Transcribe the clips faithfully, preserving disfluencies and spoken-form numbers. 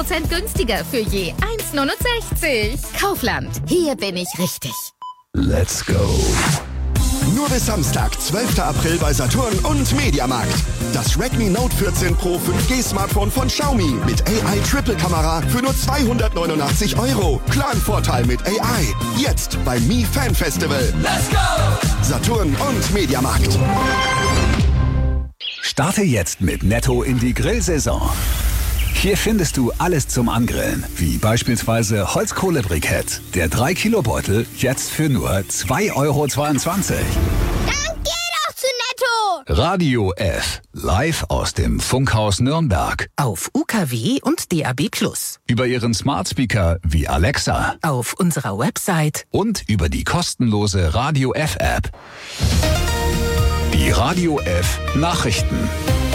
Prozent günstiger für je eins Komma neunundsechzig. Kaufland, hier bin ich richtig. Let's go. Nur bis Samstag, zwölften April bei Saturn und Mediamarkt. Das Redmi Note vierzehn Pro fünf G Smartphone von Xiaomi mit A I-Triple-Kamera für nur zweihundertneunundachtzig Euro. Klaren-Vorteil mit A I. Jetzt beim Mi Fan Festival. Let's go. Saturn und Mediamarkt. Starte jetzt mit Netto in die Grillsaison. Hier findest du alles zum Angrillen, wie beispielsweise Holzkohlebrikett. Der drei Kilo Beutel jetzt für nur zwei Euro zweiundzwanzig. Dann geh doch zu Netto! Radio F, live aus dem Funkhaus Nürnberg. Auf U K W und D A B plus. Über ihren Smart Speaker wie Alexa. Auf unserer Website. Und über die kostenlose Radio F App. Die Radio F Nachrichten.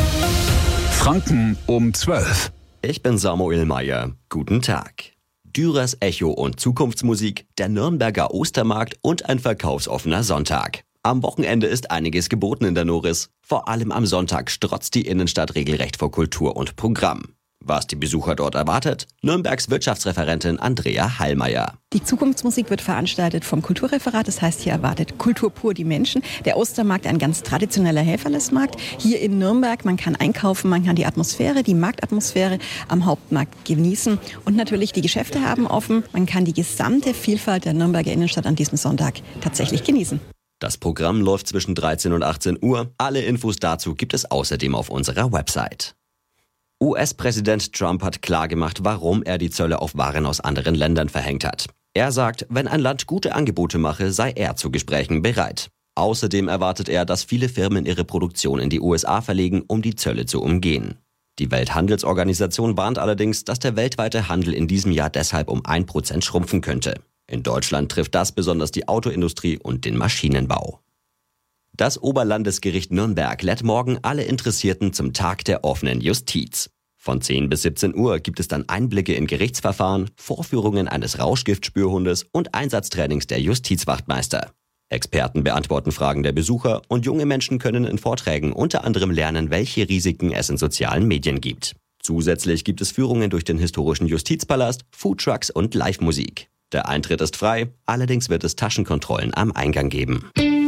Franken um zwölf. Ich bin Samuel Meyer. Guten Tag. Dürers Echo und Zukunftsmusik, der Nürnberger Ostermarkt und ein verkaufsoffener Sonntag. Am Wochenende ist einiges geboten in der Noris. Vor allem am Sonntag strotzt die Innenstadt regelrecht vor Kultur und Programm. Was die Besucher dort erwartet? Nürnbergs Wirtschaftsreferentin Andrea Hallmeier. Die Zukunftsmusik wird veranstaltet vom Kulturreferat. Das heißt, hier erwartet Kultur pur die Menschen. Der Ostermarkt, ein ganz traditioneller Helferlesmarkt. Hier in Nürnberg, man kann einkaufen, man kann die Atmosphäre, die Marktatmosphäre am Hauptmarkt genießen. Und natürlich, die Geschäfte haben offen. Man kann die gesamte Vielfalt der Nürnberger Innenstadt an diesem Sonntag tatsächlich genießen. Das Programm läuft zwischen dreizehn und achtzehn Uhr. Alle Infos dazu gibt es außerdem auf unserer Website. U S-Präsident Trump hat klargemacht, warum er die Zölle auf Waren aus anderen Ländern verhängt hat. Er sagt, wenn ein Land gute Angebote mache, sei er zu Gesprächen bereit. Außerdem erwartet er, dass viele Firmen ihre Produktion in die U S A verlegen, um die Zölle zu umgehen. Die Welthandelsorganisation warnt allerdings, dass der weltweite Handel in diesem Jahr deshalb um ein Prozent schrumpfen könnte. In Deutschland trifft das besonders die Autoindustrie und den Maschinenbau. Das Oberlandesgericht Nürnberg lädt morgen alle Interessierten zum Tag der offenen Justiz. Von zehn bis siebzehn Uhr gibt es dann Einblicke in Gerichtsverfahren, Vorführungen eines Rauschgiftspürhundes und Einsatztrainings der Justizwachtmeister. Experten beantworten Fragen der Besucher und junge Menschen können in Vorträgen unter anderem lernen, welche Risiken es in sozialen Medien gibt. Zusätzlich gibt es Führungen durch den historischen Justizpalast, Foodtrucks und Live-Musik. Der Eintritt ist frei, allerdings wird es Taschenkontrollen am Eingang geben.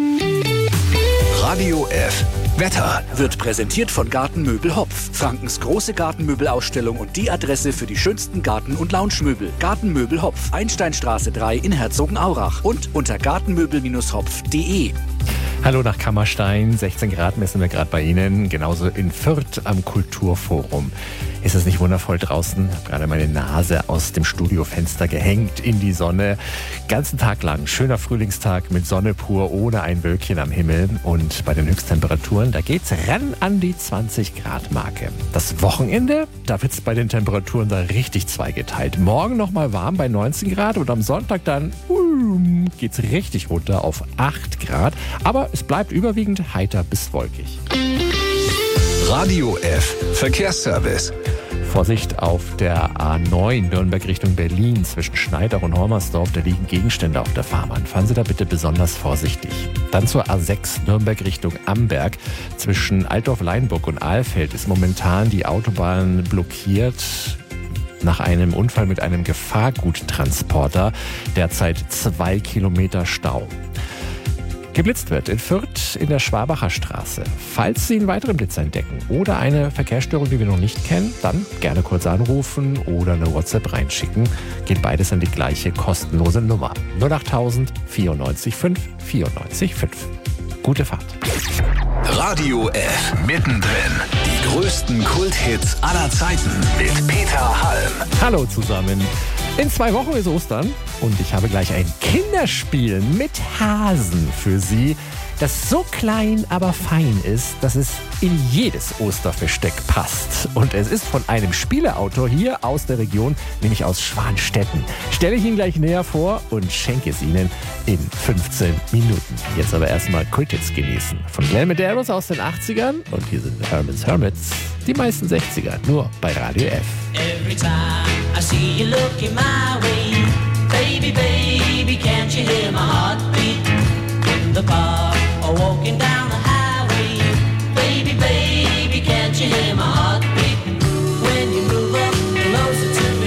Radio F Wetter wird präsentiert von Gartenmöbel Hopf. Frankens große Gartenmöbelausstellung und die Adresse für die schönsten Garten- und Loungemöbel. Gartenmöbel Hopf, Einsteinstraße drei in Herzogenaurach und unter gartenmöbel Hopf punkt de. Hallo nach Kammerstein, sechzehn Grad messen wir gerade bei Ihnen, genauso in Fürth am Kulturforum. Ist es nicht wundervoll draußen? Ich habe gerade meine Nase aus dem Studiofenster gehängt in die Sonne. Ganzen Tag lang, schöner Frühlingstag mit Sonne pur, ohne ein Wölkchen am Himmel. Und bei den Höchsttemperaturen, da geht's ran an die zwanzig Grad Marke. Das Wochenende, da wird's bei den Temperaturen da richtig zweigeteilt. Morgen nochmal warm bei neunzehn Grad und am Sonntag dann um, geht's richtig runter auf acht Grad. Aber es bleibt überwiegend heiter bis wolkig. Radio F Verkehrsservice. Vorsicht auf der A neun Nürnberg Richtung Berlin zwischen Schneidach und Hormersdorf. Da liegen Gegenstände auf der Fahrbahn. Fahren Sie da bitte besonders vorsichtig. Dann zur A sechs Nürnberg Richtung Amberg. Zwischen Altdorf-Leinburg und Ahlfeld ist momentan die Autobahn blockiert. Nach einem Unfall mit einem Gefahrguttransporter. Derzeit zwei Kilometer Stau. Geblitzt wird in Fürth in der Schwabacher Straße. Falls Sie einen weiteren Blitzer entdecken oder eine Verkehrsstörung, die wir noch nicht kennen, dann gerne kurz anrufen oder eine WhatsApp reinschicken. Geht beides an die gleiche kostenlose Nummer. null achttausend vierundneunzig fünf vierundneunzig fünf. Gute Fahrt. Radio F mittendrin. Die größten Kulthits aller Zeiten mit Peter Halm. Hallo zusammen. In zwei Wochen ist Ostern und ich habe gleich ein Kinderspiel mit Hasen für Sie, das so klein, aber fein ist, dass es in jedes Osterversteck passt. Und es ist von einem Spieleautor hier aus der Region, nämlich aus Schwanstetten. Stelle ich Ihnen gleich näher vor und schenke es Ihnen in fünfzehn Minuten. Jetzt aber erstmal Kulthits genießen. Von Glenn Medeiros aus den achtzigern und hier sind Herman's Hermits, die meisten sechziger, nur bei Radio F. Every time I see you looking my way, baby, baby, can't you hear my heartbeat? In the car or walking down the highway, baby, baby, can't you hear my heartbeat? When you move up closer to me,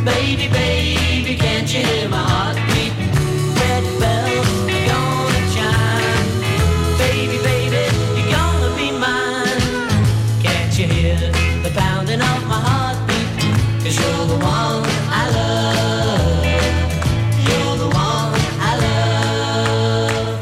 Baby, baby, can't you hear my heartbeat? Red bells are gonna chime. Baby, baby, you're gonna be mine. Can't you hear the pounding of my heartbeat? 'Cause you're the one I love. You're the one I love.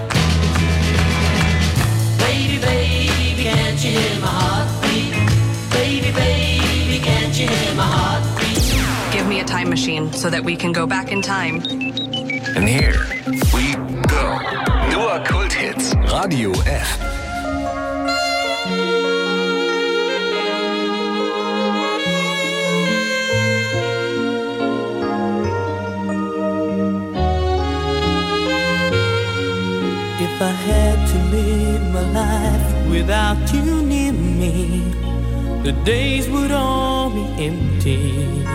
Baby, baby, can't you hear my heartbeat? Baby, baby, can't you hear my heartbeat? Give me a time machine so that we can go back in time. And here we go. Nur Kulthits. Radio F. If I had to live my life without you near me, the days would all be empty.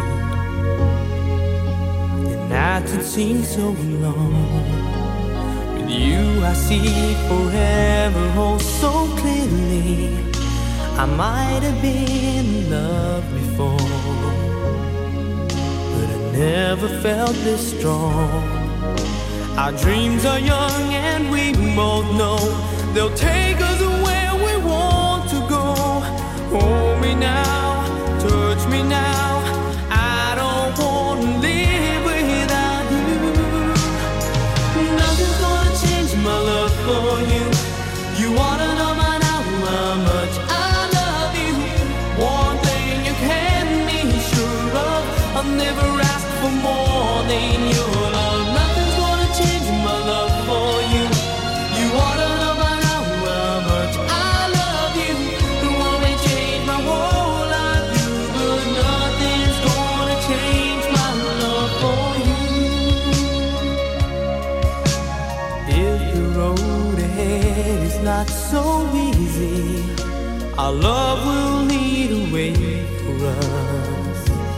The nights would seem so long. With you I see forever oh so clearly. I might have been in love before, but I never felt this strong. Our dreams are young and we both know they'll take us where we want to go. Hold me now, touch me now. I don't want to live without you. Nothing's gonna change my love for you. You wanna know by now how much I love you. One thing you can be sure of, I'll never ask for more than your love. Nothing's gonna change my love for you. You wanna know by now how much I love you. The one may change my whole life, you, but nothing's gonna change my love for you. If the road ahead is not so easy, our love will lead a way for us,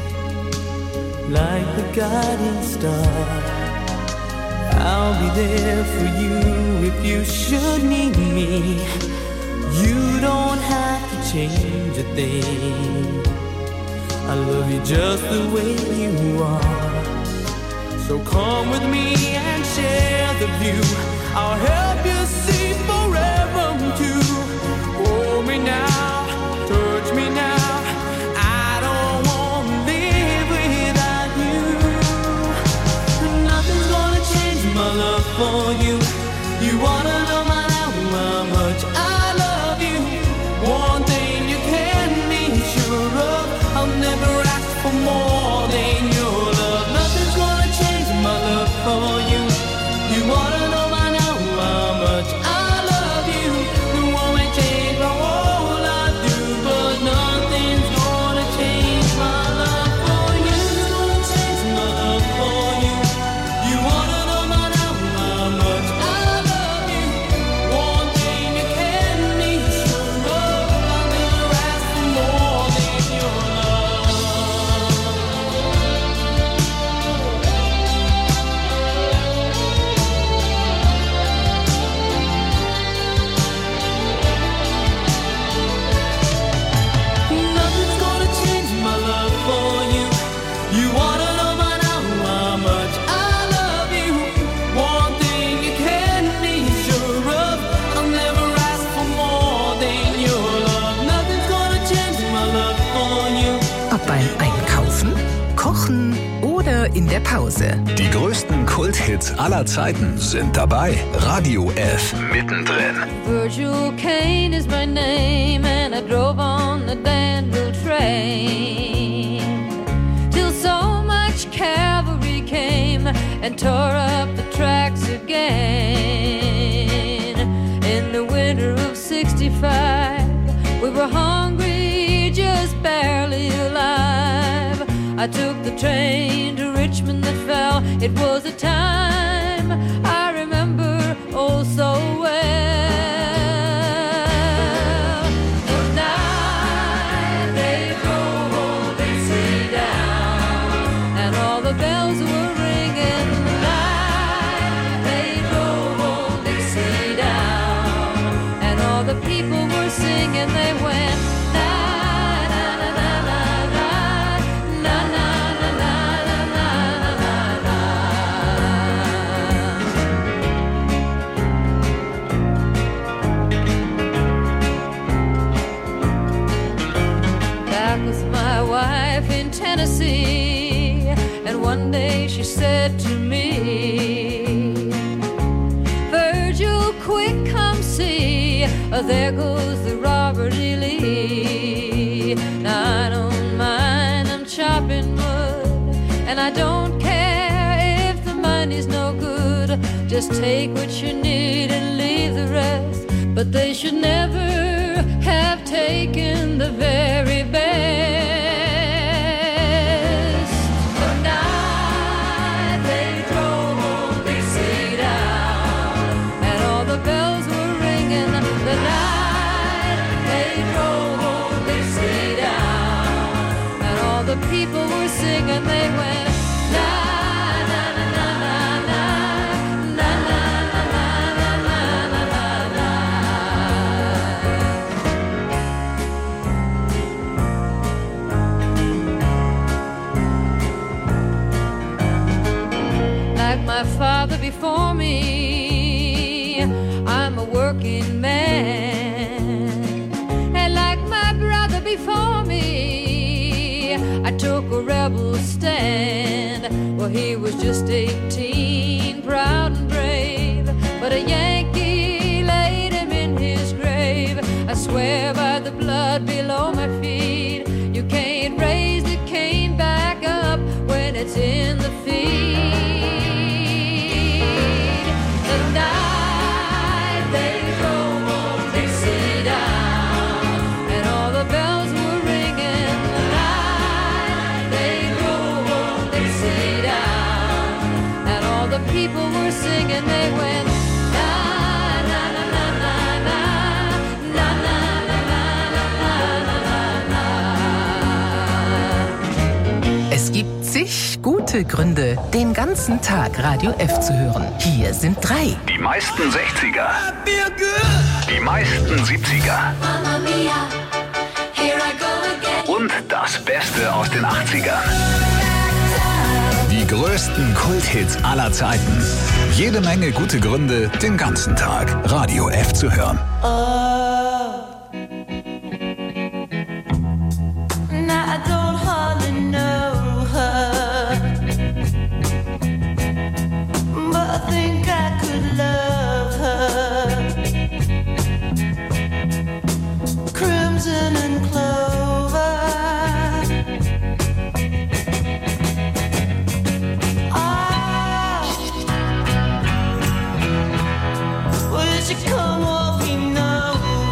like the guiding star. I'll be there for you if you should need me. You don't have to change a thing. I love you just the way you are. So come with me and share the view. I'll help you see forever too. Hold me now, touch me now. I don't want to live without you. Nothing's gonna change my love for you. You wanna know my now how much I love you. One thing you can be sure of, I'll never ask for more than your love. Nothing's gonna change my love for you. You wanna know by now how much I love you. The one may change my whole life through, but nothing's gonna change my love for you. Nothing's gonna change my love for you. You wanna know by now how much I love you. One thing you can be sure of, I'll never ask for more than your love. Nothing's gonna change my love for you. You wanna know by now how much I love you. One thing you can be sure of, I'll never ask for more than your love. Nothing's gonna change my love for you. Ob beim Einkaufen, Kochen oder in der Pause. Die größten Kulthits aller Zeiten sind dabei. Radio F mittendrin. Virgil Kane is my name, and I drove on the Danville train till so much cavalry came and tore up the tracks again. In the winter of sixty-five, we were hungry, just barely alive. I took the train to Richmond that fell. It was a time I remember oh so well. The night they drove old Dixie down, and all the bells were ringing. The night they drove old Dixie down, and all the people were singing. They went na na na na na na na na na na. one day she said to me, Virgil, quick, come see, oh, there goes the Robert E. Lee. Now I don't mind, I'm chopping wood, and I don't care if the money's no good. Just take what you need and leave the rest. But they should never have taken the very best. The night they drove old Dixie down, and all the bells were ringing. The night they drove old Dixie down, and all the people were singing. They went, na na na na na na na na na na na na. Like my father before me, I'm a working man. And like my brother before me, I took a rebel stand. Well, he was just eighteen, proud and brave, but a Yankee laid him in his grave. I swear by the blood below my feet, you can't raise the cane back up when it's in the feed. The night they drove old Dixie down, and all the bells were ringing. The night they drove old Dixie down, and all the people were singing. They went, na na na na na na na na na na na na. Es gibt zig gute Gründe, den ganzen Tag Radio F zu hören. Hier sind drei. Die meisten sechziger. Die meisten siebziger. Und das Beste aus den achtzigern. Die größten Kulthits aller Zeiten. Jede Menge gute Gründe, den ganzen Tag Radio F zu hören. Now I don't hardly know her, but I think I could love her. Crimson and clover. Ah, will she come walking over?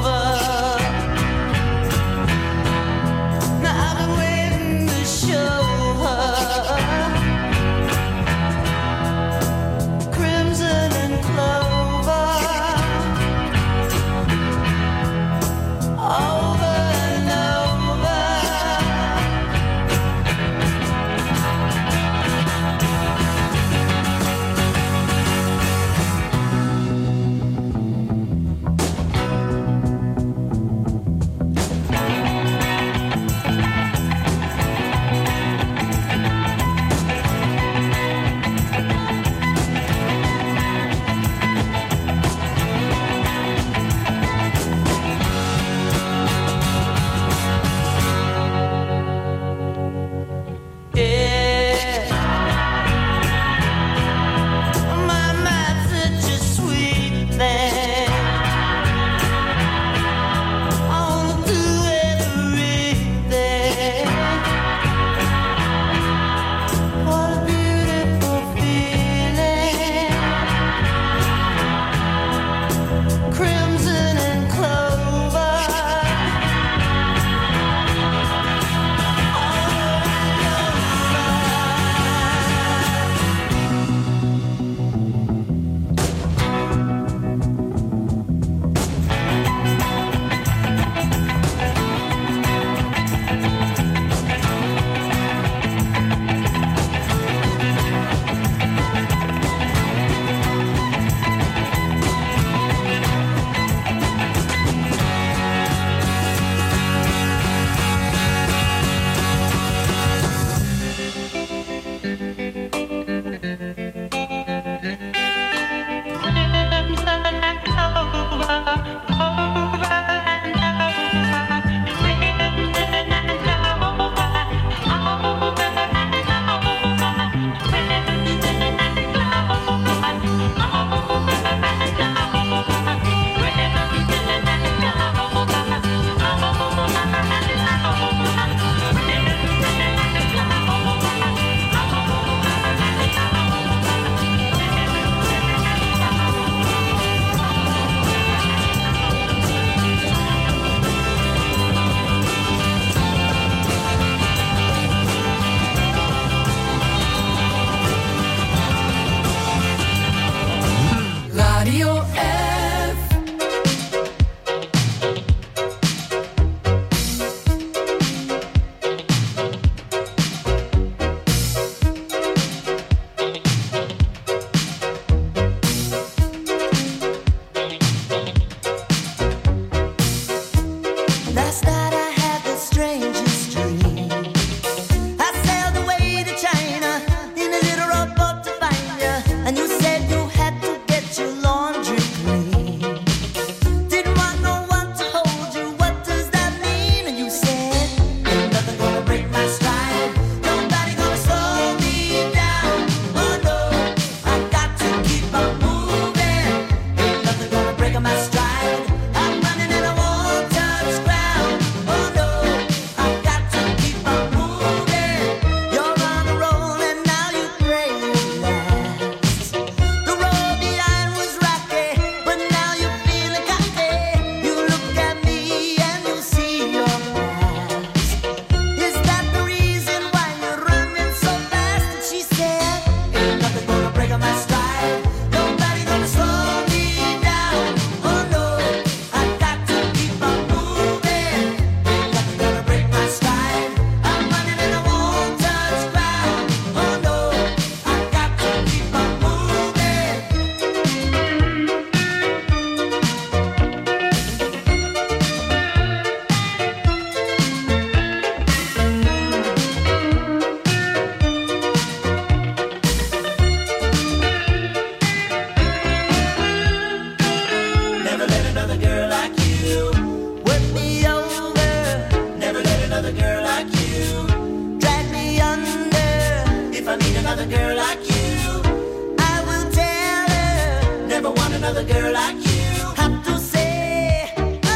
girl like you. I will tell her, never want another girl like you. Have to say,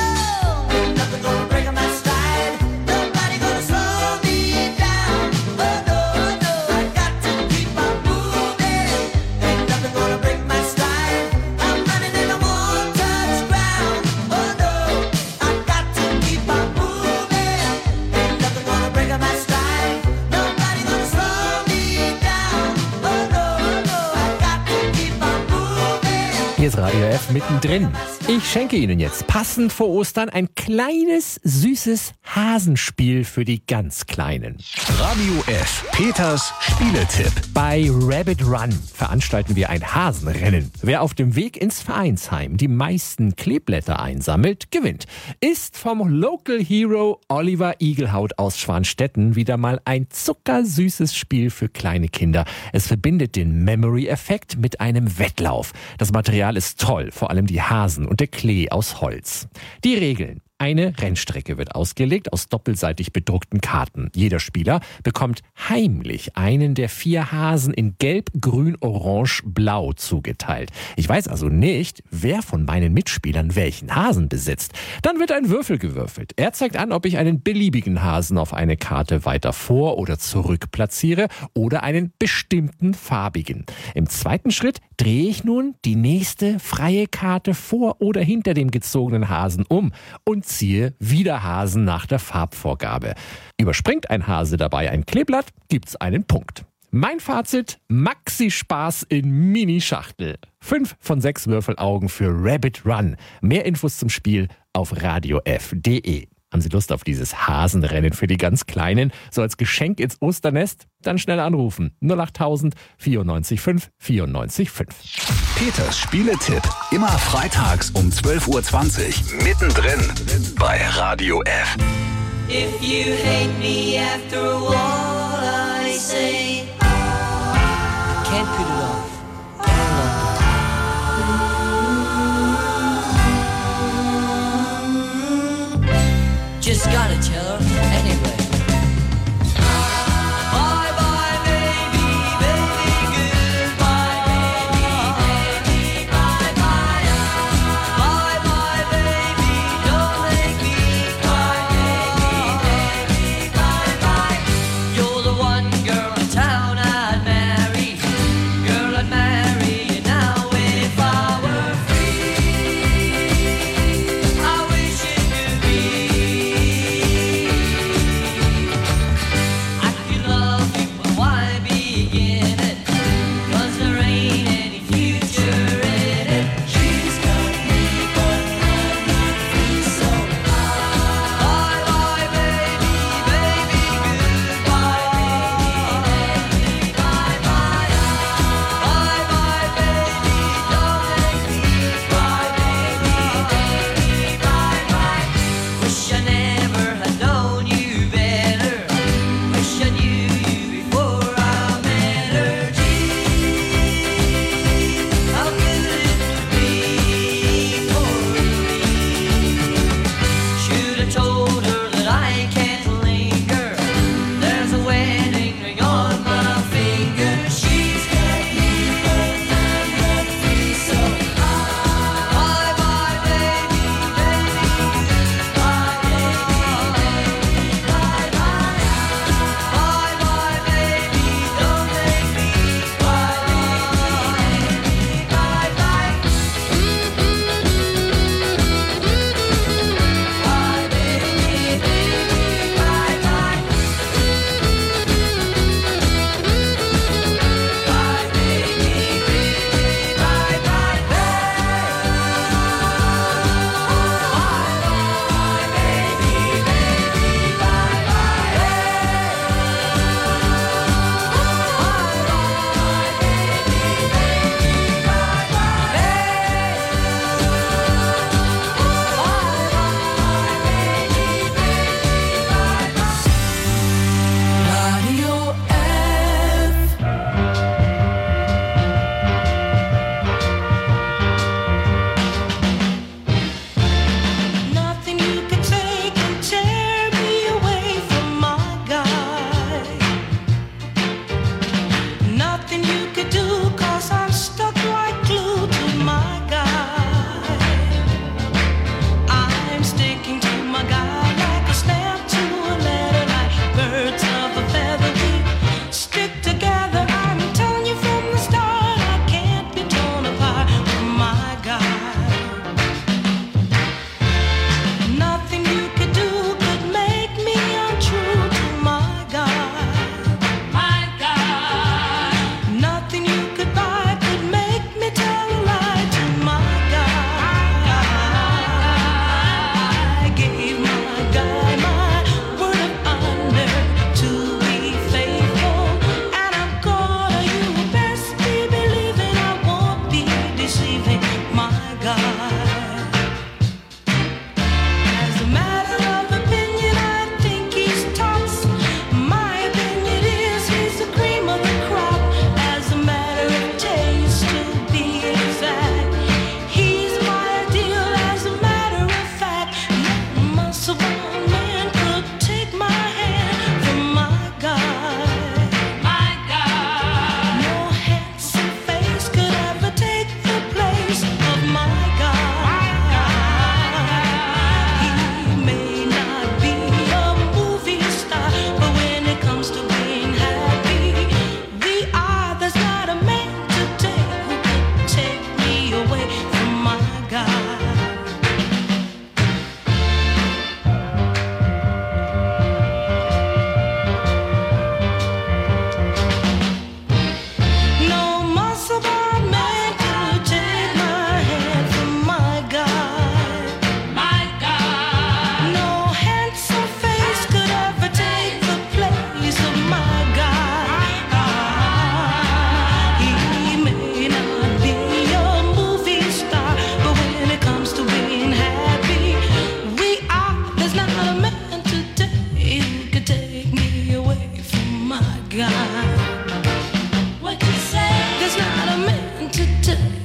oh, ain't nothing gonna break my stride. Nobody gonna slow me down. Oh no, no, I got to keep on moving. Ain't nothing gonna break my stride. I'm running and I won't touch ground. Oh no, I got to keep on moving. Ain't nothing gonna break my stride. Nobody gonna slow me down. Oh no, no, I got to keep on moving. Hier ist Radio F mittendrin. Ich schenke Ihnen jetzt passend vor Ostern ein kleines, süßes Hasenspiel für die ganz Kleinen. Radio F. Peters Spieletipp. Bei Rabbit Run veranstalten wir ein Hasenrennen. Wer auf dem Weg ins Vereinsheim die meisten Kleeblätter einsammelt, gewinnt. Ist vom Local Hero Oliver Igelhaut aus Schwanstetten wieder mal ein zuckersüßes Spiel für kleine Kinder. Es verbindet den Memory-Effekt mit einem Wettlauf. Das Material ist toll, vor allem die Hasen und der Klee aus Holz. Die Regeln. Eine Rennstrecke wird ausgelegt aus doppelseitig bedruckten Karten. Jeder Spieler bekommt heimlich einen der vier Hasen in Gelb, Grün, Orange, Blau zugeteilt. Ich weiß also nicht, wer von meinen Mitspielern welchen Hasen besitzt. Dann wird ein Würfel gewürfelt. Er zeigt an, ob ich einen beliebigen Hasen auf eine Karte weiter vor oder zurück platziere oder einen bestimmten farbigen. Im zweiten Schritt drehe ich nun die nächste freie Karte vor oder hinter dem gezogenen Hasen um und ziehe wieder Hasen nach der Farbvorgabe. Überspringt ein Hase dabei ein Kleeblatt, gibt's einen Punkt. Mein Fazit: Maxi-Spaß in Mini-Schachtel. Fünf von sechs Würfelaugen für Rabbit Run. Mehr Infos zum Spiel auf radio f punkt de. Haben Sie Lust auf dieses Hasenrennen für die ganz Kleinen? So als Geschenk ins Osternest? Dann schnell anrufen. null acht tausend vierundneunzig fünf vierundneunzig fünf. Peters Spieletipp. Immer freitags um zwölf Uhr zwanzig. Mittendrin bei Radio F. If you hate me after all I say, can't put it off. Just gotta tell her anyway. Bye bye baby, baby, goodbye baby, baby, bye bye. Bye bye baby, don't make me cry baby, baby, bye bye. You're the one girl in town I'd marry.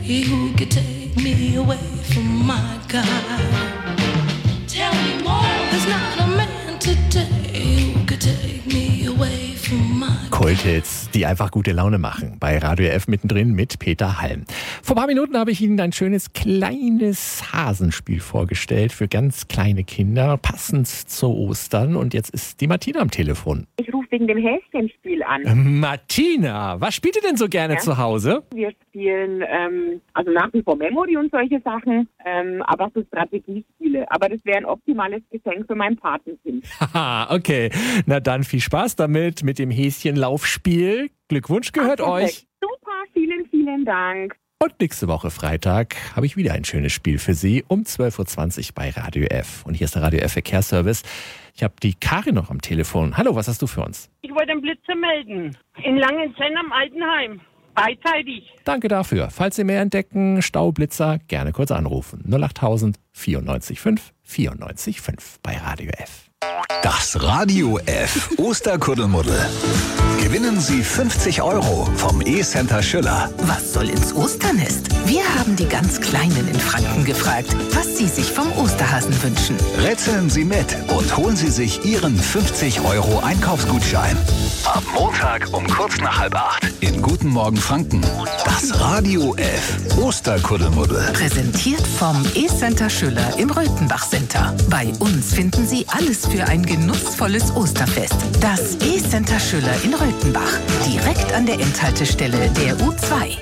who could take me away from my God? Tell me more. There's not a man today who could take me away from my God. Kulthits, die einfach gute Laune machen. Bei Radio F mittendrin mit Peter Halm. Vor ein paar Minuten habe ich Ihnen ein schönes kleines Hasenspiel vorgestellt für ganz kleine Kinder, passend zu Ostern. Und jetzt ist die Martina am Telefon. Ich rufe wegen dem Häschenspiel an. Martina, was spielt ihr denn so gerne Ja. zu Hause? Wir spielen ähm, also nach wie vor Memory und solche Sachen, ähm, aber so Strategiespiele. Aber das wäre ein optimales Geschenk für mein Patenkind. Haha, okay. Na dann viel Spaß damit, mit dem Häschenlaufspiel. Glückwunsch gehört Ach, perfekt. euch. Super, vielen, vielen Dank. Und nächste Woche Freitag habe ich wieder ein schönes Spiel für Sie um zwölf Uhr zwanzig bei Radio F. Und hier ist der Radio F Verkehrsservice. Ich habe die Karin noch am Telefon. Hallo, was hast du für uns? Ich wollte einen Blitzer melden. In Langenzenn am Altenheim. Beidseitig. Danke dafür. Falls Sie mehr entdecken, Staublitzer, gerne kurz anrufen. null achttausend vierundneunzig fünf vierundneunzig fünf bei Radio F. Das Radio F Osterkuddelmuddel. Gewinnen Sie fünfzig Euro vom E-Center Schüller. Was soll ins Osternest? Wir haben die ganz Kleinen in Franken gefragt, was sie sich vom Osterhasen wünschen. Rätseln Sie mit und holen Sie sich Ihren fünfzig Euro Einkaufsgutschein. Am Montag um kurz nach halb acht in Guten Morgen Franken. Das Radio F Osterkuddelmuddel. Präsentiert vom E-Center Schüller im Röthenbach Center. Bei uns finden Sie alles für ein genussvolles Osterfest. Das E-Center Schüller in Röthenbach. Direkt an der Endhaltestelle der U zwei.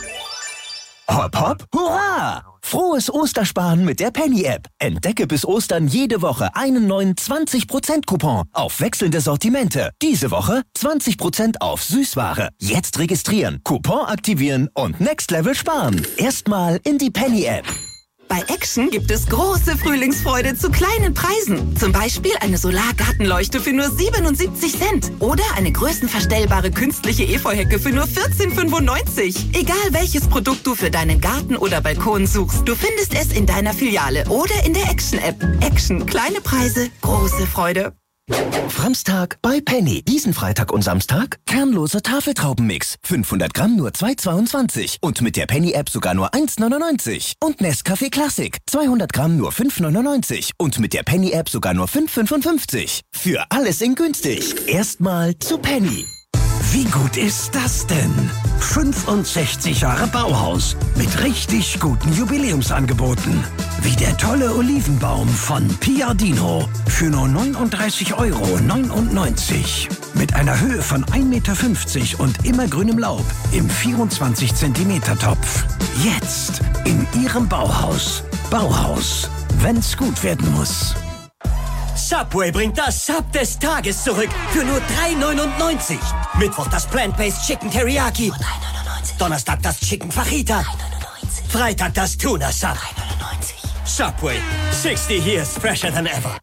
Hopp, hopp, hurra! Frohes Ostersparen mit der Penny-App. Entdecke bis Ostern jede Woche einen neuen zwanzig Prozent Coupon auf wechselnde Sortimente. Diese Woche zwanzig Prozent auf Süßware. Jetzt registrieren, Coupon aktivieren und Next Level sparen. Erstmal in die Penny-App. Bei Action gibt es große Frühlingsfreude zu kleinen Preisen. Zum Beispiel eine Solargartenleuchte für nur siebenundsiebzig Cent. Oder eine größenverstellbare künstliche Efeuhecke für nur vierzehn fünfundneunzig. Egal welches Produkt du für deinen Garten oder Balkon suchst, du findest es in deiner Filiale oder in der Action-App. Action, kleine Preise, große Freude. Framstag bei Penny. Diesen Freitag und Samstag kernloser Tafeltraubenmix. fünfhundert Gramm nur zwei Euro zweiundzwanzig. Und mit der Penny-App sogar nur eins Euro neunundneunzig. Und Nescafé Classic. zweihundert Gramm nur fünf Euro neunundneunzig. Und mit der Penny-App sogar nur fünf Euro fünfundfünfzig. Für alles in günstig. Erstmal zu Penny. Wie gut ist das denn? fünfundsechzig Jahre Bauhaus mit richtig guten Jubiläumsangeboten. Wie der tolle Olivenbaum von Piardino für nur neununddreißig Euro neunundneunzig. Mit einer Höhe von ein Meter fünfzig und immergrünem Laub im vierundzwanzig Zentimeter Topf. Jetzt in Ihrem Bauhaus. Bauhaus, wenn's gut werden muss. Subway bringt das Sub des Tages zurück für nur drei neunundneunzig. Mittwoch das Plant-Based Chicken Teriyaki. drei neunundneunzig. Donnerstag das Chicken Fajita. drei neunundneunzig. Freitag das Tuna Sub. drei neunundneunzig. Subway, sixty years fresher than ever.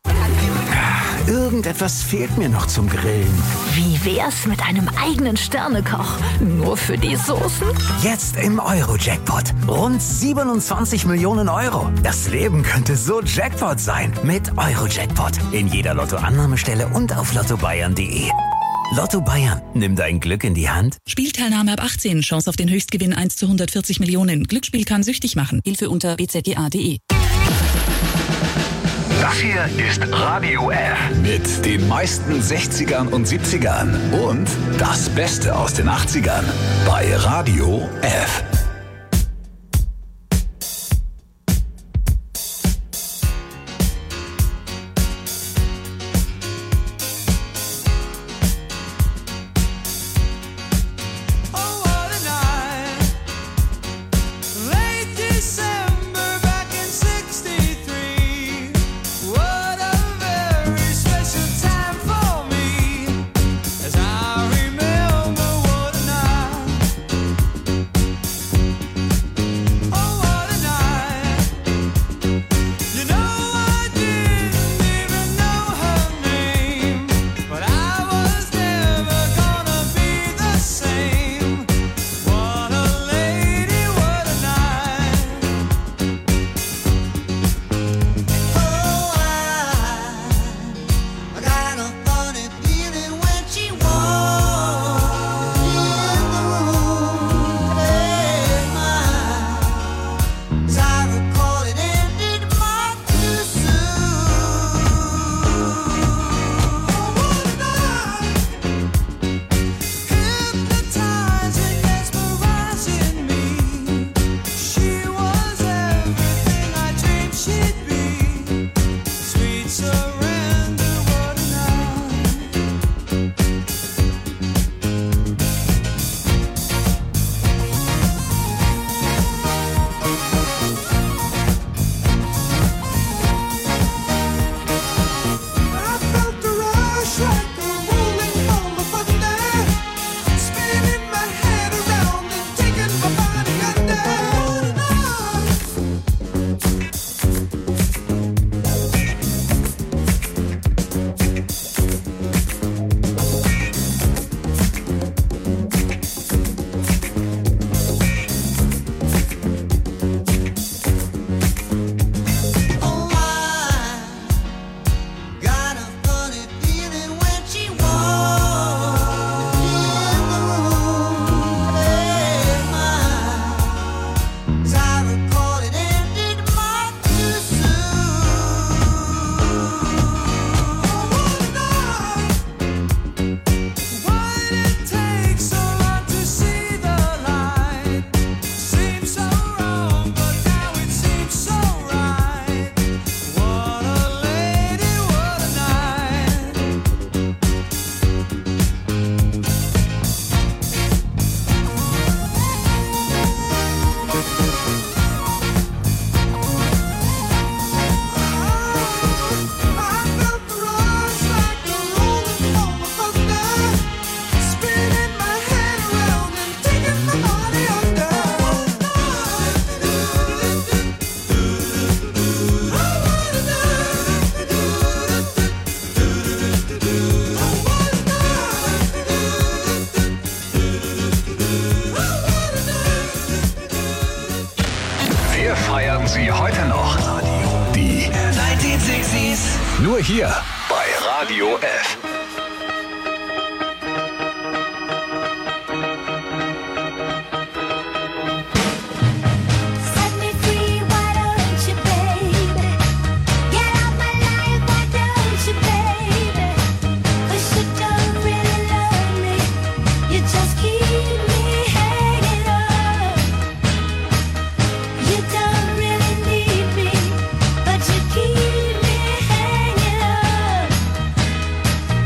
Irgendetwas fehlt mir noch zum Grillen. Wie wär's mit einem eigenen Sternekoch? Nur für die Soßen? Jetzt im Euro-Jackpot. Rund siebenundzwanzig Millionen Euro. Das Leben könnte so Jackpot sein. Mit Euro-Jackpot. In jeder Lotto-Annahmestelle und auf lotto bayern punkt de. Lotto Bayern. Nimm dein Glück in die Hand. Spielteilnahme ab achtzehn. Chance auf den Höchstgewinn eins zu hundertvierzig Millionen. Glücksspiel kann süchtig machen. Hilfe unter b z g a punkt de. Das hier ist Radio F mit den meisten sechzigern und siebzigern und das Beste aus den achtzigern bei Radio F. wie heute noch. Die neunzehnhundertsechziger. nur hier bei Radio F. But you keep me hanging up.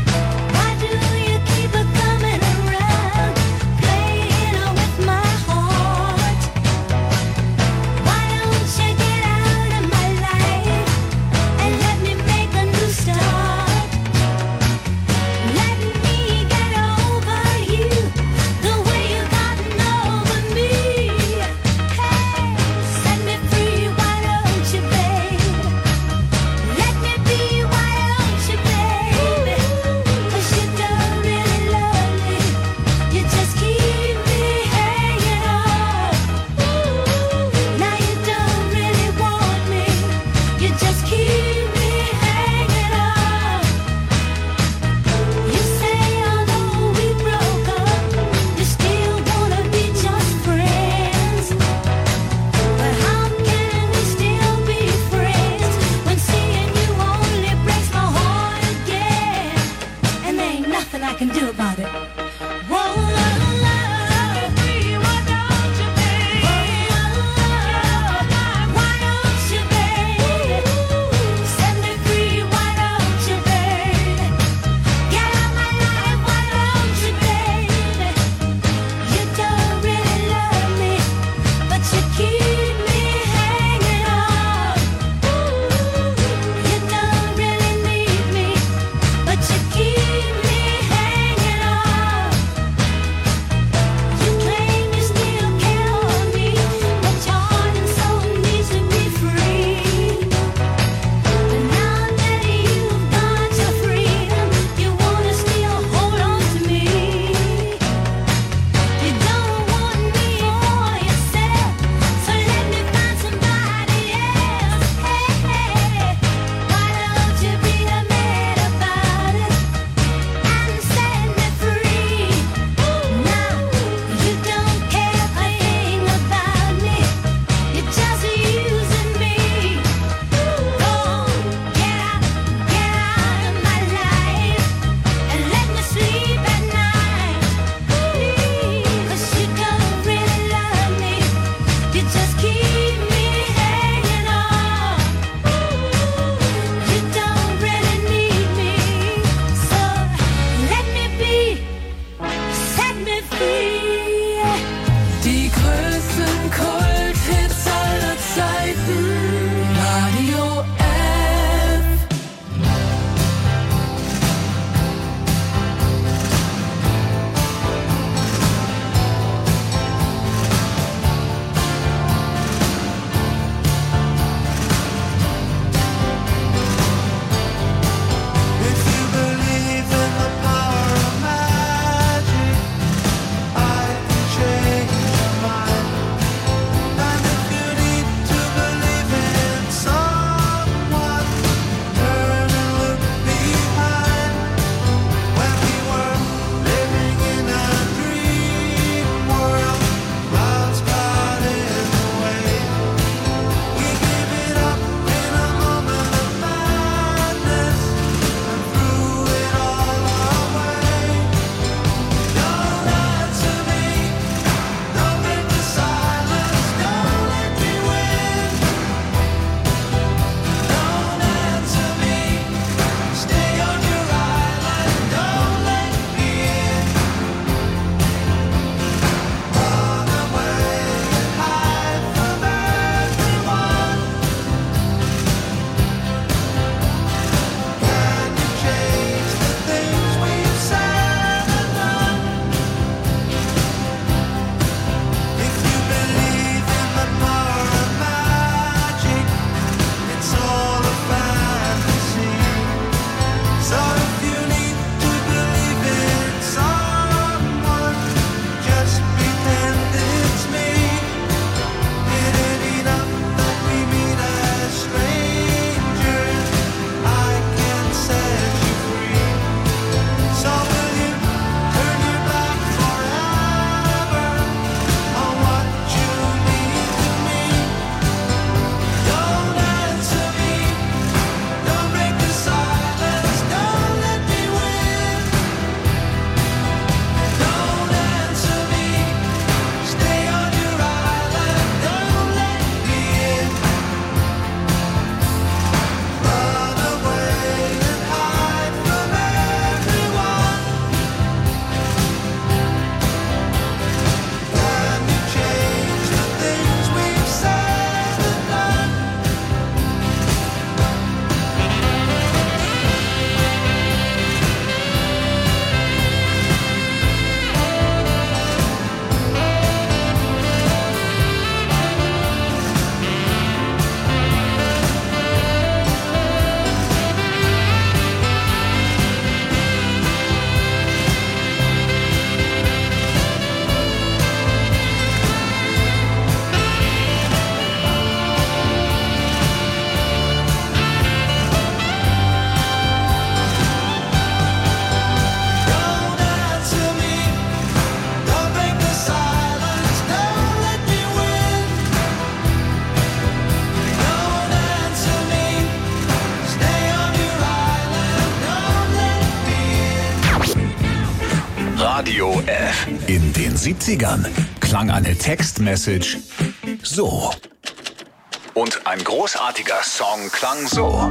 Radio F. In den siebzigern klang eine Textmessage so. Und ein großartiger Song klang so.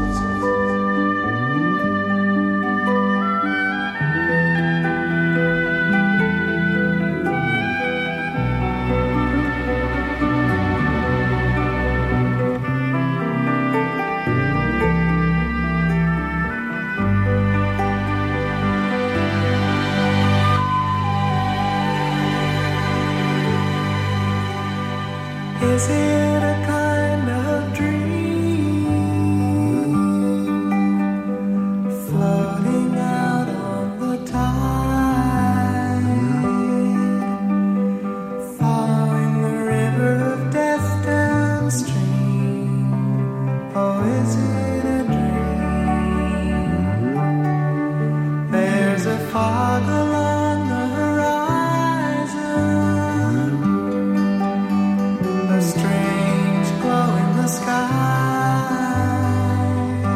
Is it a kind of dream floating out on the tide, following the river of death downstream? Oh, is it a dream? There's a fog along the horizon, a strange glow in the sky,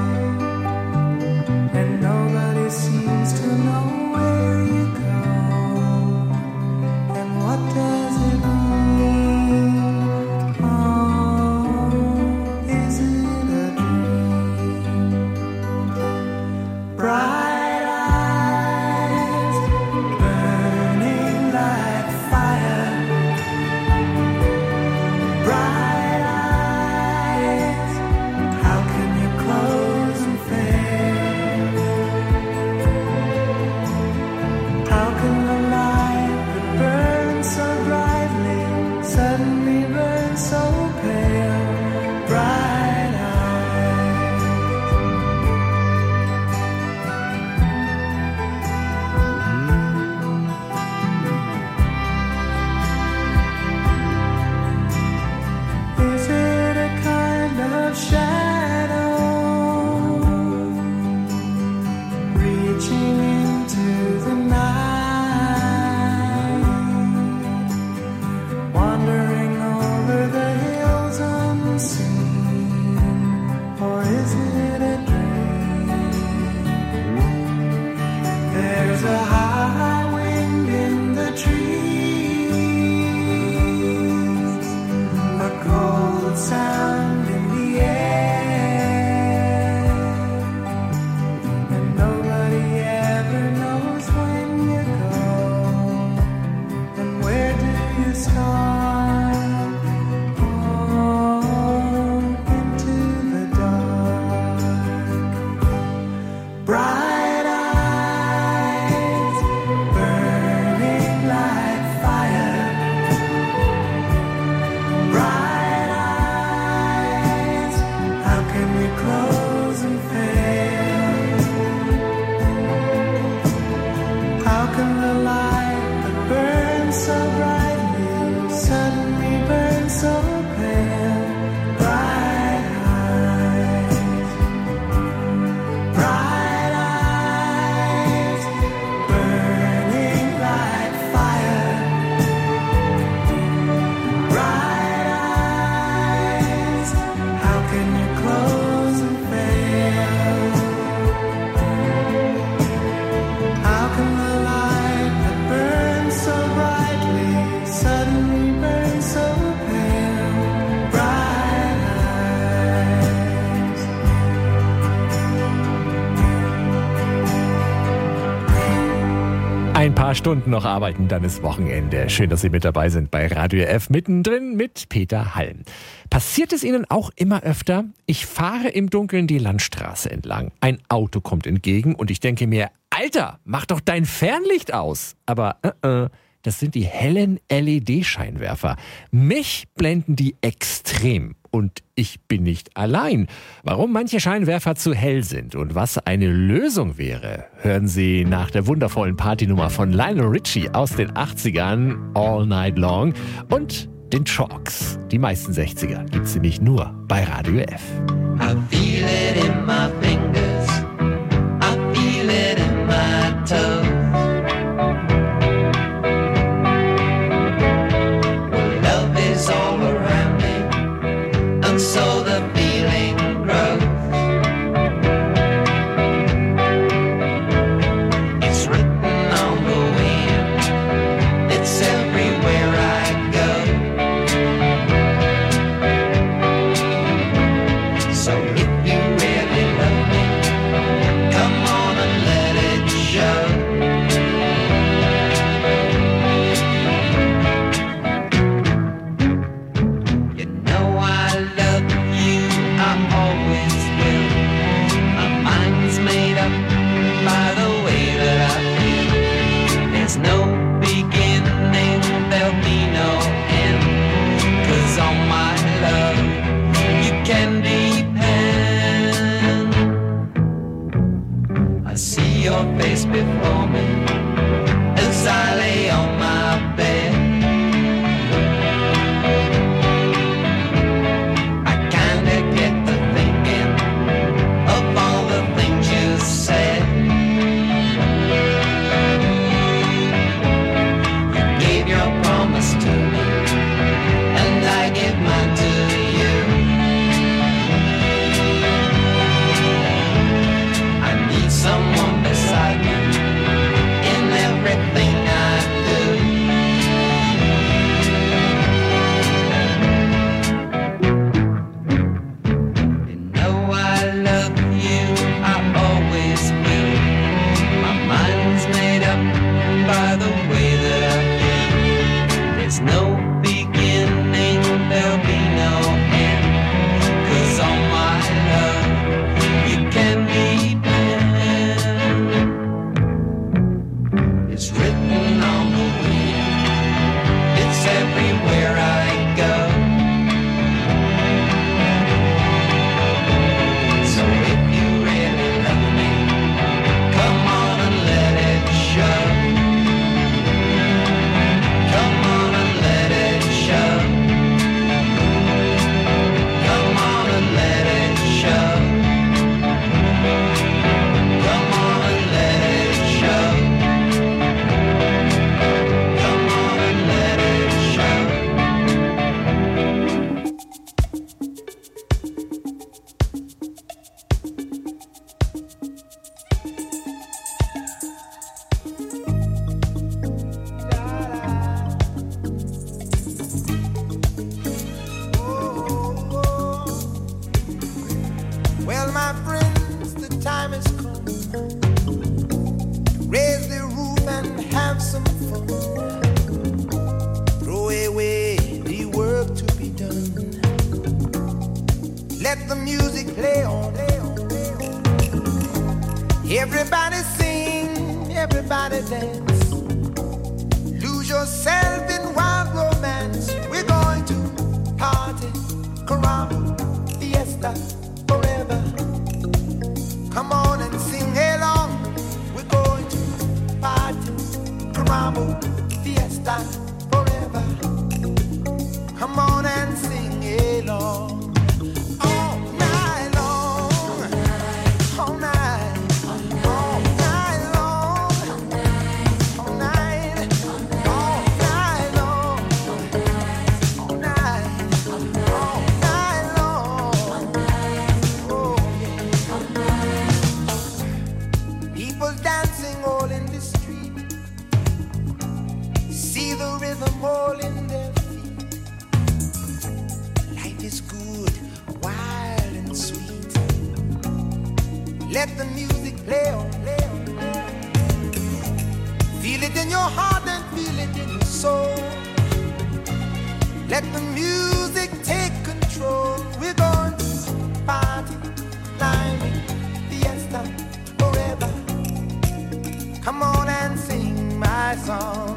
and nobody seems to know where you go, and what does it mean? Oh, is it a dream? Bright eyes burning like fire, bright eyes, how can you close and fail? How can the light that burns so brightly suddenly burn so pale? Bright eyes. Is it a kind of shadow reaching into the night, wandering over the hills unseen? Or is it a dream? There's a high wind in the trees, a cold sound in the air, and nobody ever knows when you go, and where do you start? Oh, into the dark. Bright eyes burning like fire, bright eyes, how can we close and fail? How can the light that burns so brightly suddenly burn so pale? Bright eyes, bright eyes burning like fire, bright eyes, how can you close and fail? How can the light that burns so brightly suddenly burn so pale? Bright eyes. Ein paar Stunden noch arbeiten, dann ist Wochenende. Schön, dass Sie mit dabei sind bei Radio F, mittendrin mit Peter Halm. Passiert es Ihnen auch immer öfter? Ich fahre im Dunkeln die Landstraße entlang. Ein Auto kommt entgegen und ich denke mir, Alter, mach doch dein Fernlicht aus. Aber äh, äh, das sind die hellen L E D-Scheinwerfer. Mich blenden die extrem. Und ich bin nicht allein. Warum manche Scheinwerfer zu hell sind und was eine Lösung wäre, hören Sie nach der wundervollen Partynummer von Lionel Richie aus den achtzigern, All Night Long, und den Chalks. Die meisten sechziger gibt's nämlich nur bei Radio F. I feel it in my fingers, I feel it in my toes. Well, love is all around me, and so the feeling grows. It's written on the wind, Let the music play on. Everybody sing, everybody dance. Lose yourself in wild romance. We're going to party, caramba, fiesta, forever. Come on and sing along. We're going to party, caramba, fiesta, forever. Come on and sing along. All in their feet. Life is good, wild and sweet. Let the music play on, play on, play on. Feel it in your heart and feel it in your soul. Let the music take control. We're going to party, climbing, fiesta, forever. Come on and sing my song.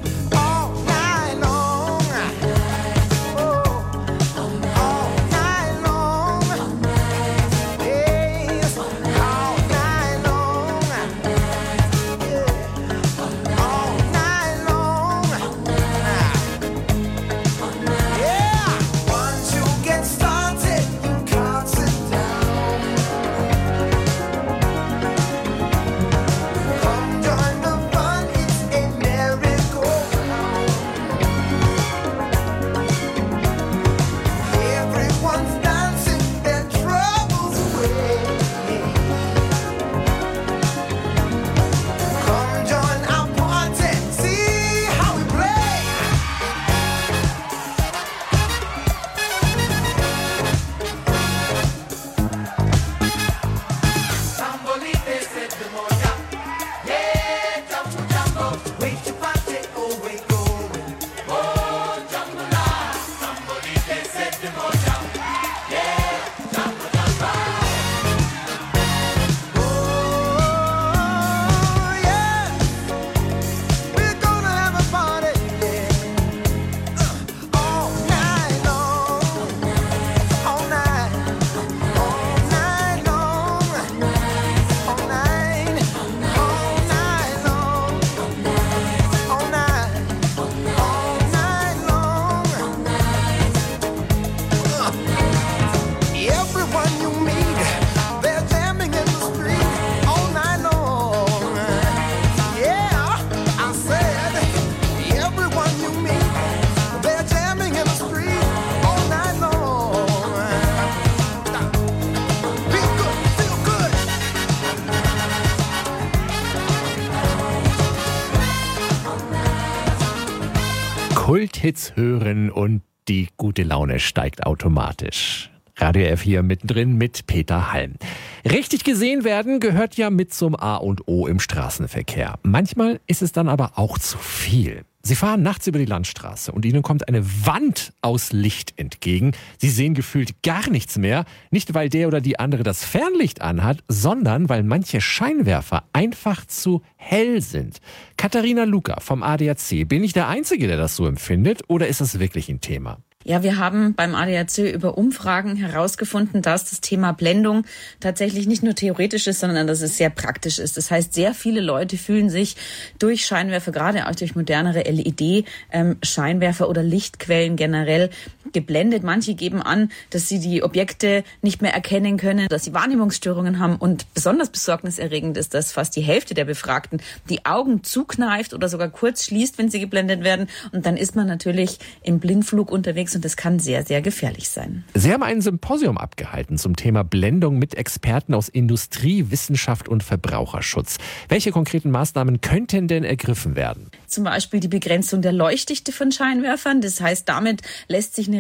Kulthits hören und die gute Laune steigt automatisch. Radio F hier mittendrin mit Peter Halm. Richtig gesehen werden gehört ja mit zum A und O im Straßenverkehr. Manchmal ist es dann aber auch zu viel. Sie fahren nachts über die Landstraße und ihnen kommt eine Wand aus Licht entgegen. Sie sehen gefühlt gar nichts mehr. Nicht, weil der oder die andere das Fernlicht anhat, sondern weil manche Scheinwerfer einfach zu hell sind. Katharina Luca vom A D A C. Bin ich der Einzige, der das so empfindet, oder ist das wirklich ein Thema? Ja, wir haben beim A D A C über Umfragen herausgefunden, dass das Thema Blendung tatsächlich nicht nur theoretisch ist, sondern dass es sehr praktisch ist. Das heißt, sehr viele Leute fühlen sich durch Scheinwerfer, gerade auch durch modernere L E D-Scheinwerfer oder Lichtquellen generell geblendet. Manche geben an, dass sie die Objekte nicht mehr erkennen können, dass sie Wahrnehmungsstörungen haben. Und besonders besorgniserregend ist, dass fast die Hälfte der Befragten die Augen zukneift oder sogar kurz schließt, wenn sie geblendet werden. Und dann ist man natürlich im Blindflug unterwegs. Und das kann sehr, sehr gefährlich sein. Sie haben ein Symposium abgehalten zum Thema Blendung mit Experten aus Industrie, Wissenschaft und Verbraucherschutz. Welche konkreten Maßnahmen könnten denn ergriffen werden? Zum Beispiel die Begrenzung der Leuchtdichte von Scheinwerfern. Das heißt, damit lässt sich eine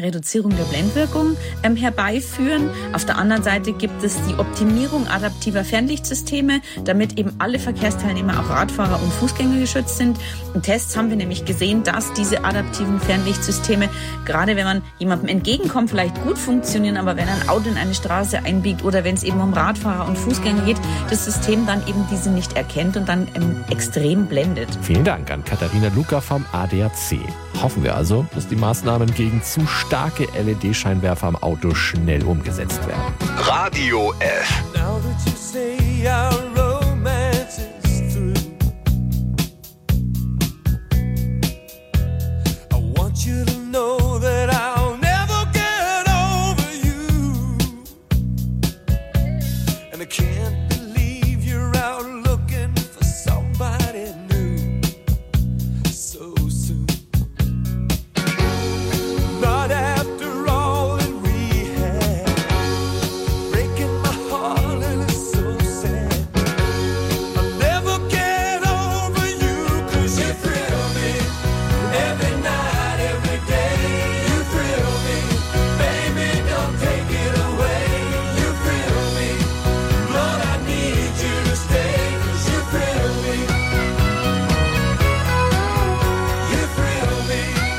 Reduzierung der Blendwirkung ähm, herbeiführen. Auf der anderen Seite gibt es die Optimierung adaptiver Fernlichtsysteme, damit eben alle Verkehrsteilnehmer, auch Radfahrer und Fußgänger geschützt sind. In Tests haben wir nämlich gesehen, dass diese adaptiven Fernlichtsysteme, gerade wenn man jemandem entgegenkommt, vielleicht gut funktionieren, aber wenn ein Auto in eine Straße einbiegt oder wenn es eben um Radfahrer und Fußgänger geht, das System dann eben diese nicht erkennt und dann ähm, extrem blendet. Vielen Dank an Katharina Luca vom A D A C. Hoffen wir also, dass die Maßnahmen gegen zu starke L E D-Scheinwerfer am Auto schnell umgesetzt werden. Radio F. Now that you say our romance is through, I want you to know that I'll never get over you. And I can't believe you're out looking for somebody new so soon. Not after all that we had, breaking my heart and it's so sad. I'll never get over you 'cause you thrill me every night, every day. You thrill me, baby, don't take it away. You thrill me, Lord, I need you to stay 'cause you thrill me. You thrill me.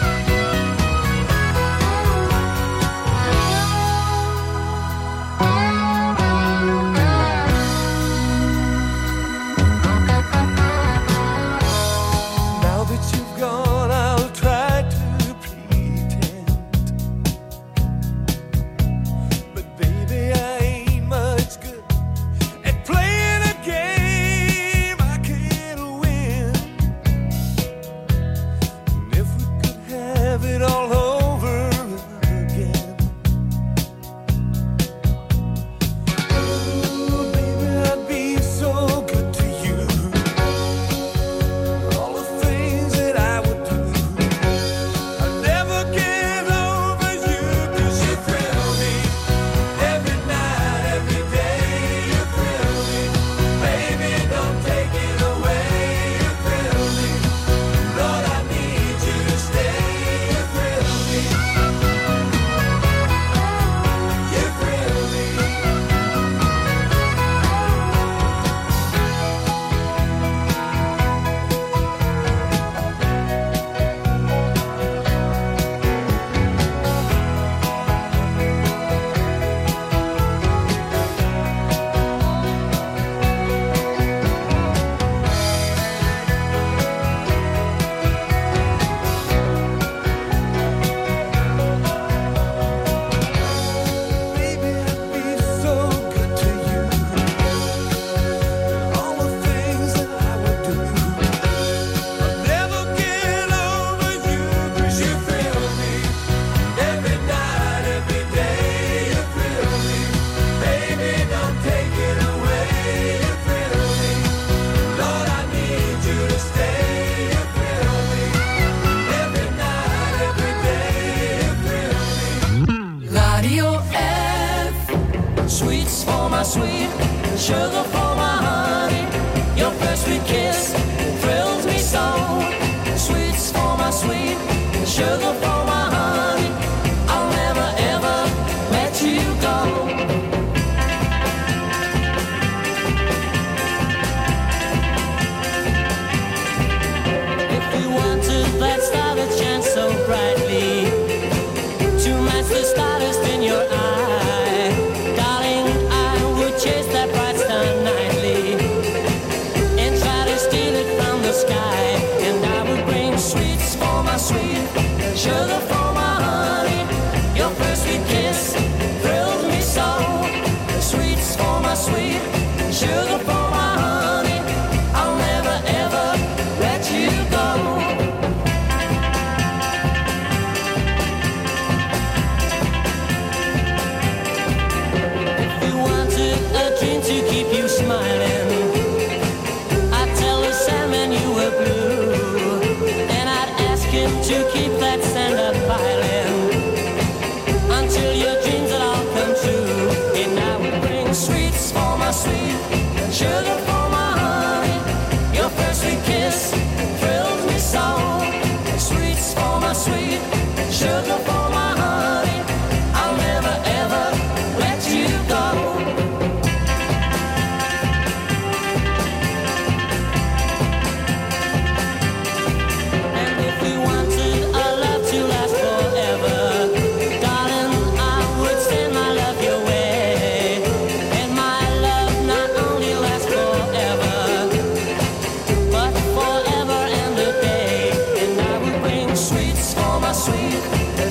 Now that you've gone, I'll try to pretend, but baby, I ain't much good at playing a game I can't win. And if we could have it all over again, oh, baby, I'd be so good to you. All the things that I would do, I'll never get over you 'cause you thrill me every night, every day. You thrill me, baby, don't take it away. You thrill me, Lord, I need you to stay. You thrill me, you thrill me. Baby, I'd be so good to you. All the things that I would do, I'll never get over you 'cause you thrill me every night, every day. You thrill me, baby, don't take it away. You thrill me, Lord, I need you to stay. You thrill me every night, every day. You thrill me. Radio F, sweets for my sweet, sugar for my honey. Your first sweet kiss thrills me so. Sweets for my sweet, sugar for my honey. I'll never ever let you go. If you wanted that star that shines so brightly to match the stardust in your eye, darling, I would chase that bright star nightly and try to steal it from the sky. And I would bring sweets for my sweet, sugar for my honey. Your first sweet kiss thrilled me so. Sweets for my sweet, sugar for my honey. I'll never ever let you go.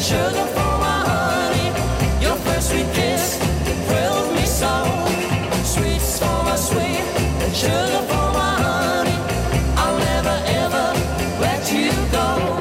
sugar for my honey. Your first sweet kiss thrills me so. Sweets for my sweet, sugar for my honey. I'll never ever let you go.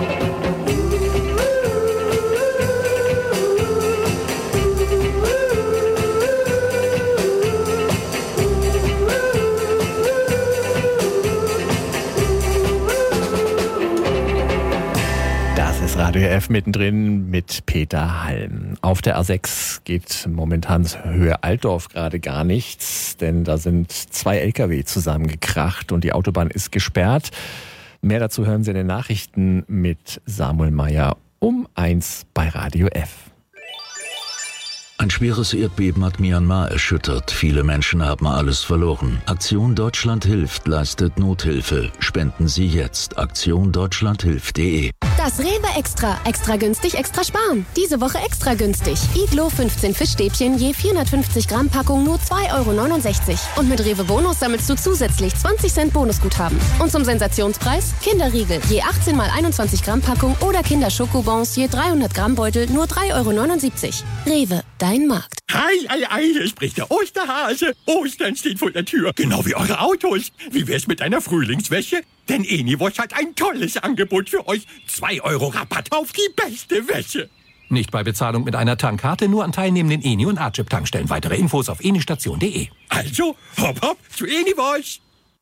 Das ist Radio F mittendrin mit Peter Halm. Auf der A sechs geht momentan Höhe Altdorf gerade gar nichts, denn da sind zwei L K W zusammengekracht und die Autobahn ist gesperrt. Mehr dazu hören Sie in den Nachrichten mit Samuel Meyer um eins bei Radio F. Ein schweres Erdbeben hat Myanmar erschüttert. Viele Menschen haben alles verloren. Aktion Deutschland hilft leistet Nothilfe. Spenden Sie jetzt. Aktion deutschland hilft punkt de. Das Rewe Extra. Extra günstig, extra sparen. Diese Woche extra günstig. Iglo fünfzehn Fischstäbchen je vierhundertfünfzig Gramm Packung nur zwei Euro neunundsechzig. Und mit Rewe Bonus sammelst du zusätzlich zwanzig Cent Bonusguthaben. Und zum Sensationspreis Kinderriegel je achtzehn mal einundzwanzig Gramm Packung oder Kinderschokobons je dreihundert Gramm Beutel nur drei Euro neunundsiebzig. Rewe, dein Markt. Hi, ei, ei, hier spricht der Osterhase. Ostern steht vor der Tür, genau wie eure Autos. Wie wär's mit einer Frühlingswäsche? Denn Eniwosch hat ein tolles Angebot für euch. zwei Euro Rabatt auf die beste Wäsche. Nicht bei Bezahlung mit einer Tankkarte, nur an teilnehmenden Eni- und Archip-Tankstellen. Weitere Infos auf enistation punkt de. Also, hopp hopp zu Eniwosch.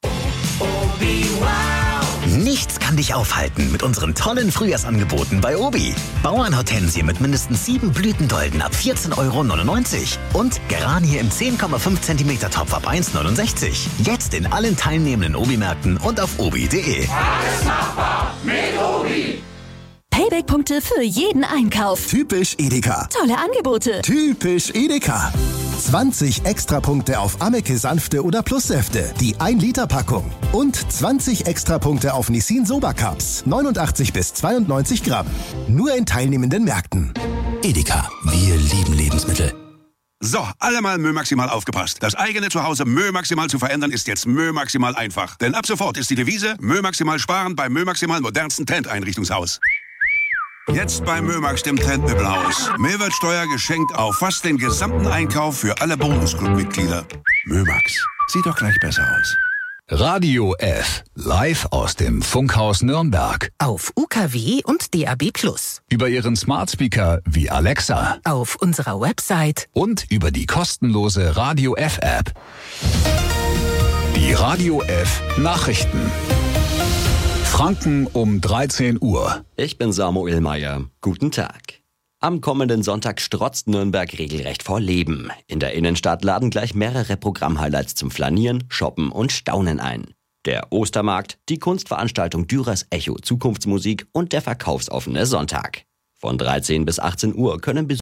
Nichts kann dich aufhalten mit unseren tollen Frühjahrsangeboten bei Obi. Bauernhortensie mit mindestens sieben Blütendolden ab vierzehn Euro neunundneunzig. Und Geranie im zehn Komma fünf Zentimeter Topf ab eins neunundsechzig. Jetzt in allen teilnehmenden Obi-Märkten und auf obi punkt de. Alles machbar mit Obi. Payback-Punkte für jeden Einkauf. Typisch Edeka. Tolle Angebote. Typisch Edeka. zwanzig Extrapunkte auf Ameke Sanfte oder Plussäfte, die ein Liter Packung. Und zwanzig Extrapunkte auf Nissin Soba Cups, neunundachtzig bis zweiundneunzig Gramm. Nur in teilnehmenden Märkten. Edeka, wir lieben Lebensmittel. So, alle mal Mö Maximal aufgepasst. Das eigene Zuhause Mö Maximal zu verändern ist jetzt Mö Maximal einfach. Denn ab sofort ist die Devise Mö Maximal sparen beim Mö Maximal modernsten Trendeinrichtungshaus. Jetzt bei Mömax, dem Trendmöbelhaus. Mehrwertsteuer geschenkt auf fast den gesamten Einkauf für alle Bonusclub-Mitglieder. Mömax, sieht doch gleich besser aus. Radio F, live aus dem Funkhaus Nürnberg. Auf U K W und D A B plus. Über Ihren Smart Speaker wie Alexa. Auf unserer Website. Und über die kostenlose Radio F App. Die Radio F Nachrichten. Franken um dreizehn Uhr. Ich bin Samuel Meyer. Guten Tag. Am kommenden Sonntag strotzt Nürnberg regelrecht vor Leben. In der Innenstadt laden gleich mehrere Programmhighlights zum Flanieren, Shoppen und Staunen ein. Der Ostermarkt, die Kunstveranstaltung Dürers Echo Zukunftsmusik und der verkaufsoffene Sonntag. Von dreizehn bis achtzehn Uhr können Besucher